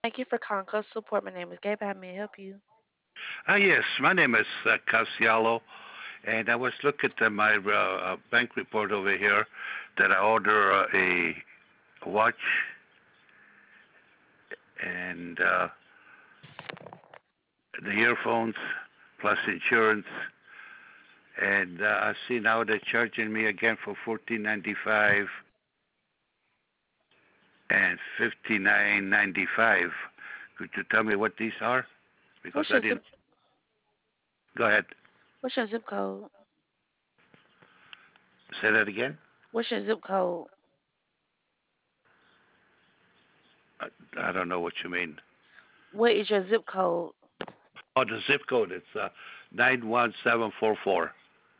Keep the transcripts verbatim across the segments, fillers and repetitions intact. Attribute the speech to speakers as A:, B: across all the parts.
A: Thank you for calling Customer Support. My name is Gabe. How may I help you?
B: Uh, yes, my name is uh, Casialo, and I was looking at my uh, uh, bank report over here that I order uh, a watch and uh, the earphones plus insurance, and uh, I see now they're charging me again for fourteen ninety five and fifty nine ninety five. Could you tell me what these are? Because
A: What's
B: I
A: your
B: didn't.
A: zip?
B: Go ahead.
A: What's your zip code?
B: Say that again.
A: What's your zip code?
B: I, I don't know what you mean.
A: What is your zip code?
B: Oh, the zip code. It's uh, nine one seven four four.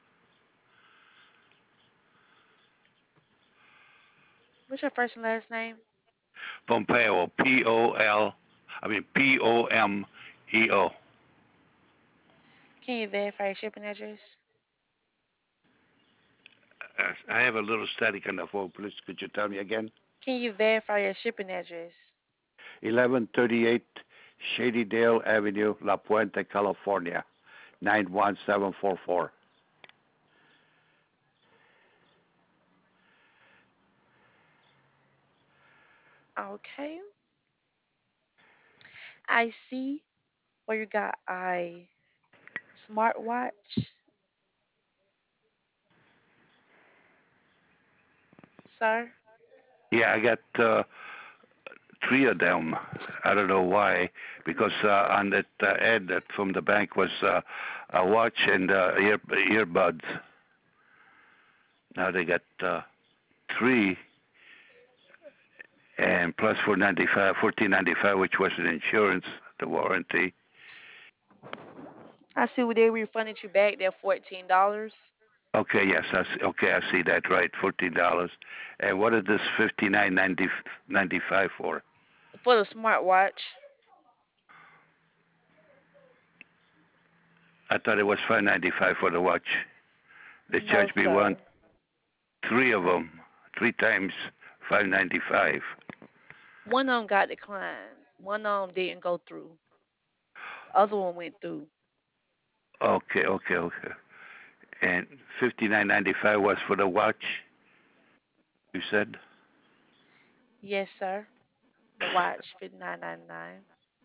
A: What's your first and last name?
B: Pompeo, P O L, I mean P O M E O.
A: Can you verify your shipping address?
B: Uh, I have a little static on the phone. Please, could you tell me again?
A: Can you verify your shipping address?
B: eleven thirty-eight Shadydale Avenue, La Puente, California, nine one seven four four.
A: Okay. I see where you got a smartwatch, sir.
B: Yeah, I got uh, three of them. I don't know why, because uh, on that uh, ad that from the bank was uh, a watch and uh, ear earbuds. Now they got uh, three and plus four ninety five, fourteen ninety five, which was an insurance, the warranty.
A: I see where they refunded you back that fourteen dollars
B: Okay, yes, I see, okay, I see that right, fourteen dollars. And what is this fifty nine ninety ninety five for?
A: for the smartwatch.
B: I thought it was five ninety five for the watch. They
A: No,
B: charged me one,
A: sir.
B: three of them, three times five ninety five.
A: One of them got declined. One of them didn't go through. The other one went through.
B: Okay, okay, okay. And fifty nine ninety five was for the watch. You said.
A: Yes, sir. The watch, fifty nine ninety nine.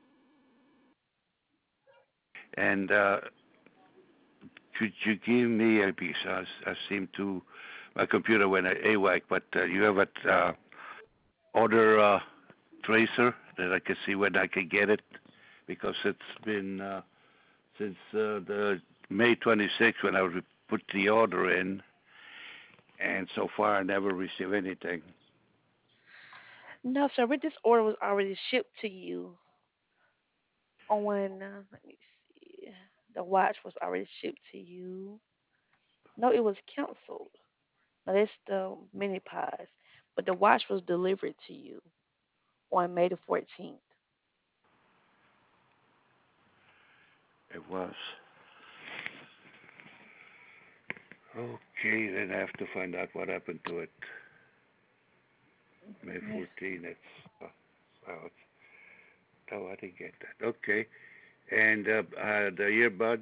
B: And uh, could you give me a piece? I, I seem to my computer went AWAC, but uh, you have a uh, order uh, tracer that I can see when I can get it because it's been uh, since uh, the May twenty-sixth when I re- put the order in, and so far I never received anything.
A: No, sir. But this order was already shipped to you on. Uh, let me see. The watch was already shipped to you. No, it was canceled. No, that's the mini pies. But the watch was delivered to you on May the fourteenth.
B: It was okay. Then I have to find out what happened to it. May
A: Yes.
B: fourteenth. It's uh, well, it's, oh, I didn't get that. Okay, and uh, uh, the earbuds.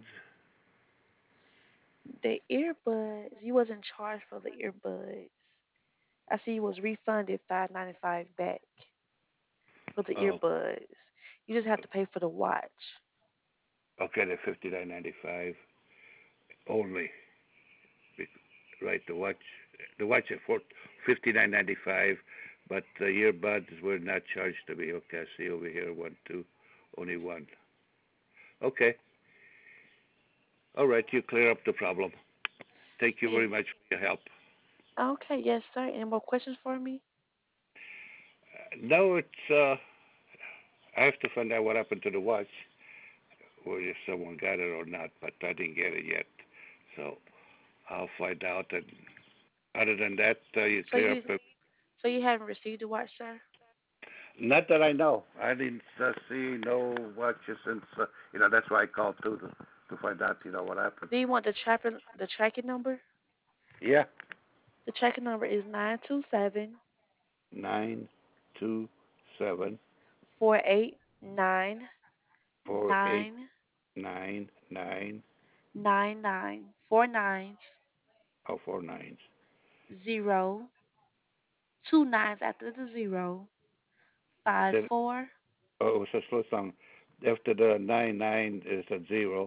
A: The earbuds, you wasn't charged for the earbuds. I see you was refunded five ninety five back for the
B: Oh,
A: earbuds. You just have to pay for the watch.
B: okay, the fifty nine ninety five only. Right, the watch, the watch at for fifty nine ninety five, but the earbuds were not charged to me. Okay, I see over here one, two, only one. Okay, all right, you clear up the problem. Thank you
A: Yeah.
B: very much for your help.
A: Okay, yes, sir. Any more questions for me?
B: Uh, no, it's uh, I have to find out what happened to the watch, or if someone got it or not, but I didn't get it yet. So I'll find out. And other than that, uh, you
A: So
B: clear up.
A: you
B: Uh,
A: so you haven't received the watch, sir?
B: not that I know. I didn't uh, see no watches since. Uh, you know, that's why I called too to to find out. You know what happened.
A: Do you want the tracking the tracking number?
B: Yeah,
A: The tracking number is nine two seven
B: nine two seven
A: four eight. nine
B: four eight
A: nine
B: nine nine.
A: nine nine four nines
B: Oh, four nines.
A: zero two nines after the zero five
B: Said,
A: four
B: oh, it was a slow song. After the nine nine is a zero.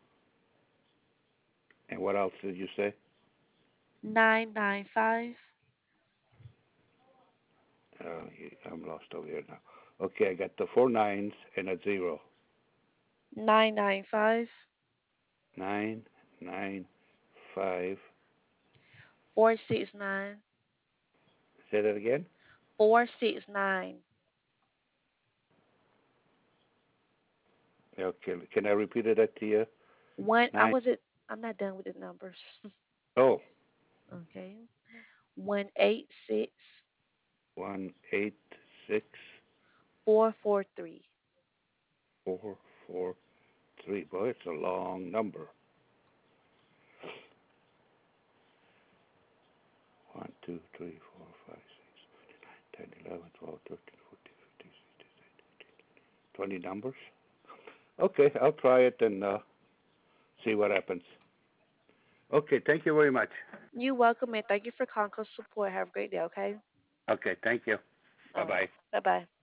B: And what else did you say?
A: nine nine five
B: Uh, I'm lost over here now. Okay, I got the four nines and a zero.
A: nine nine five
B: Nine nine five.
A: four six nine
B: Say that again.
A: four six nine.
B: Okay, can I repeat it to you?
A: One I
B: Nine.
A: wasn't I'm not done with the numbers.
B: Oh,
A: Okay. One eight six
B: one eight six
A: four four three.
B: four four three. Boy, it's a long number. One, two, three, four, five, six, ten, eleven, twelve, thirteen, fourteen, fifteen, sixteen, seventeen, twenty numbers. Okay, I'll try it and uh, see what happens. Okay, thank you very much.
A: You're welcome and thank you for Conco's support. Have a great day, okay?
B: Okay, thank you. Bye
A: All right.
B: bye.
A: Bye bye.